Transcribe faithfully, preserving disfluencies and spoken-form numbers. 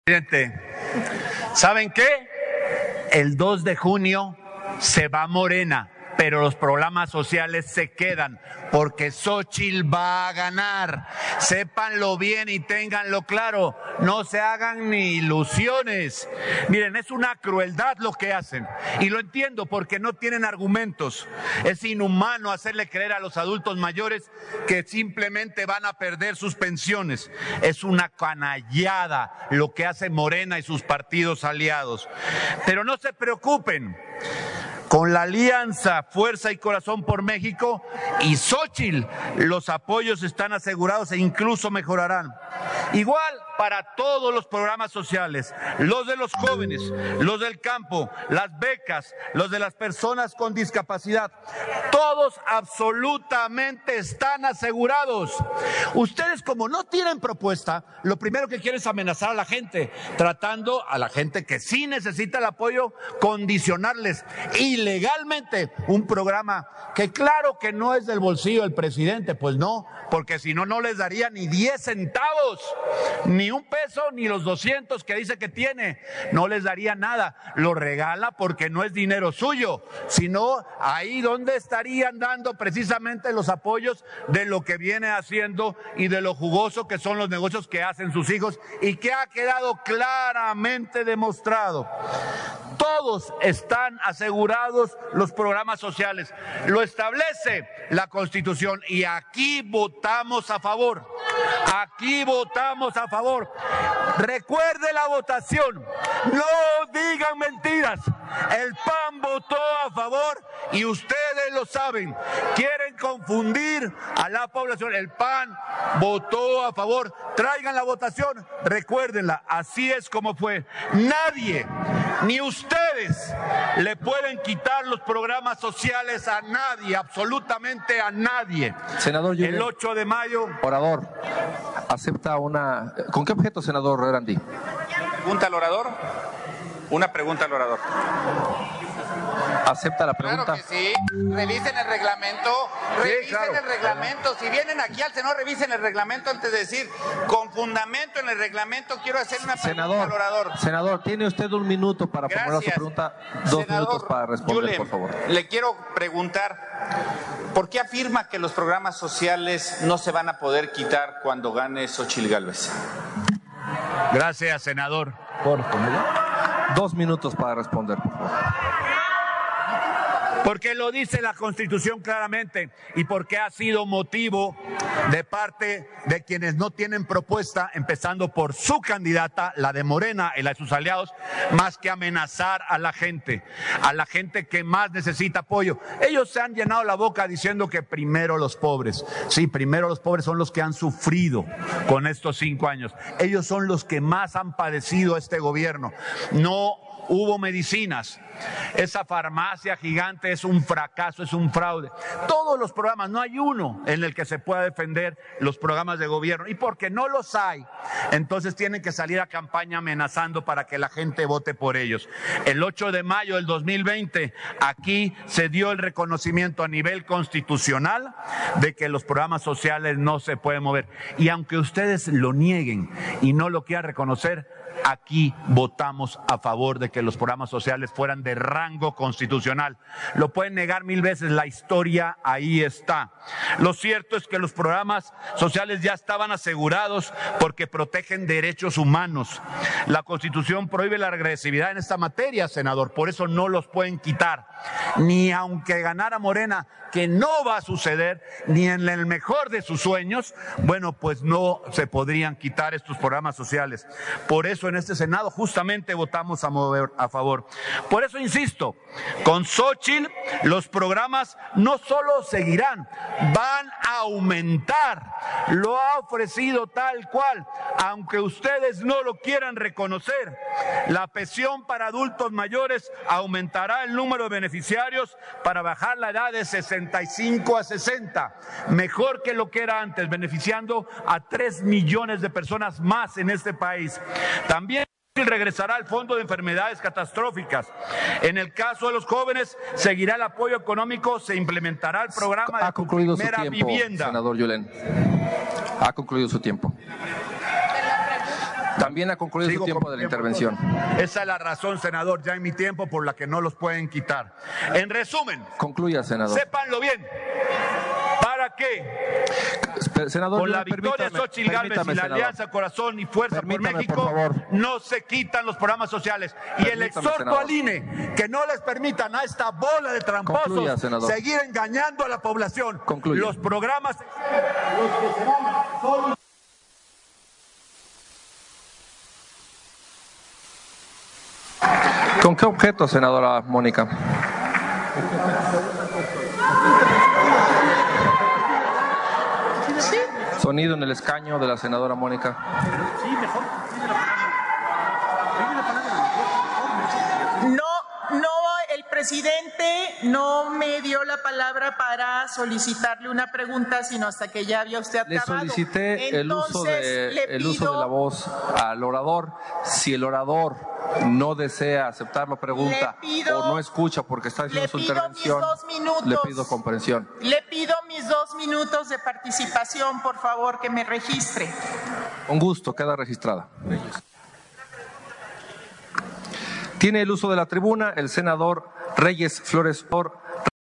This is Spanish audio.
Presidente, ¿saben qué? El dos de junio se va Morena, pero los programas sociales se quedan, porque Xóchitl va a ganar. Sépanlo bien y ténganlo claro, no se hagan ni ilusiones. Miren, es una crueldad lo que hacen, y lo entiendo porque no tienen argumentos. Es inhumano hacerle creer a los adultos mayores que simplemente van a perder sus pensiones. Es una canallada lo que hace Morena y sus partidos aliados. Pero no se preocupen. Con la alianza Fuerza y Corazón por México y Xóchitl, los apoyos están asegurados e incluso mejorarán. Igual para todos los programas sociales, los de los jóvenes, los del campo, las becas, los de las personas con discapacidad, todos absolutamente están asegurados. Ustedes, como no tienen propuesta, lo primero que quieren es amenazar a la gente, tratando a la gente que sí necesita el apoyo, condicionarles ilegalmente un programa que claro que no es del bolsillo del presidente, pues no, porque si no, no les daría ni diez centavos, ni un peso, ni los doscientos que dice que tiene, no les daría nada, lo regala porque no es dinero suyo, sino ahí donde estarían dando precisamente los apoyos de lo que viene haciendo y de lo jugoso que son los negocios que hacen sus hijos y que ha quedado claramente demostrado. Todos están asegurados los programas sociales, lo establece la Constitución y aquí votamos a favor, aquí votamos a favor. Recuerde la votación, no digan mentiras, el P A N votó a favor y ustedes lo saben, quieren confundir a la población, el P A N votó a favor, traigan la votación, recuérdenla, así es como fue. Nadie, ni ustedes, le pueden quitar los programas sociales a nadie, absolutamente a nadie. Senador Julen, el ocho de mayo. Orador, acepta una. ¿Con qué objeto, senador Erandi? ¿Pregunta al orador? Una pregunta al orador. ¿Acepta la pregunta? Claro que sí. Revisen el reglamento. Revisen sí, claro. el reglamento. Si vienen aquí al Senado, revisen el reglamento antes de decir con fundamento en el reglamento. Quiero hacer una pregunta senador, al orador. Senador, tiene usted un minuto para Gracias. formular su pregunta. Dos senador, minutos para responder, Julen, por favor. Le quiero preguntar, ¿por qué afirma que los programas sociales no se van a poder quitar cuando gane Xóchitl Gálvez? Gracias, senador. Por Dos minutos para responder, por favor. Porque lo dice la Constitución claramente y porque ha sido motivo de parte de quienes no tienen propuesta, empezando por su candidata, la de Morena y la de sus aliados, más que amenazar a la gente, a la gente que más necesita apoyo. Ellos se han llenado la boca diciendo que primero los pobres. Sí, primero los pobres son los que han sufrido con estos cinco años. Ellos son los que más han padecido este gobierno. No hubo medicinas. Esa farmacia gigante es un fracaso, es un fraude. Todos los programas, no hay uno en el que se pueda defender los programas de gobierno. Y porque no los hay, entonces tienen que salir a campaña amenazando para que la gente vote por ellos. El ocho de mayo del dos mil veinte, aquí se dio el reconocimiento a nivel constitucional de que los programas sociales no se pueden mover. Y aunque ustedes lo nieguen y no lo quieran reconocer, aquí votamos a favor de que los programas sociales fueran de rango constitucional. Lo pueden negar mil veces, la historia ahí está. Lo cierto es que los programas sociales ya estaban asegurados porque protegen derechos humanos. La Constitución prohíbe la regresividad en esta materia, senador, por eso no los pueden quitar. Ni aunque ganara Morena, que no va a suceder, ni en el mejor de sus sueños, bueno, pues no se podrían quitar estos programas sociales. Por eso en este Senado justamente votamos a, mover, a favor. Por eso insisto, con Xóchitl los programas no solo seguirán, van a aumentar. Lo ha ofrecido tal cual, aunque ustedes no lo quieran reconocer. La pensión para adultos mayores aumentará el número de beneficiarios para bajar la edad de sesenta y cinco a sesenta, mejor que lo que era antes, beneficiando a tres millones de personas más en este país. También regresará al Fondo de Enfermedades Catastróficas. En el caso de los jóvenes, seguirá el apoyo económico, se implementará el programa de ha concluido primera su tiempo, vivienda. Senador Julen. Ha concluido su tiempo. También ha concluido Sigo su tiempo con de la mi tiempo, intervención. entonces. Esa es la razón, senador, ya en mi tiempo por la que no los pueden quitar. En resumen, Concluya, senador. sépanlo bien. ¿Para qué? Senador, Con la yo- victoria de permítame, Xóchitl Gálvez y permítame, la senador. Alianza Corazón y Fuerza por Permítame, México, por favor. no se quitan los programas sociales. Y el Permítame, exhorto senador. al I N E que no les permitan a esta bola de tramposos Concluya, senador. seguir engañando a la población. Concluya. Los programas... ¿Con qué objeto, senadora Mónica? Sonido en el escaño de la senadora Mónica. No, no, el presidente no me dio la palabra para solicitarle una pregunta, sino hasta que ya había usted Le acabado. solicité el uso, de, Entonces, le el uso pido- de la voz al orador. Si el orador no desea aceptarlo, pregunta, Le pido- o no escucha porque está haciendo le su pido intervención, mis dos minutos. le pido comprensión. Le pido mis dos minutos de participación, por favor, que me registre. Con gusto, queda registrada. Tiene el uso de la tribuna el senador Reyes Flores Or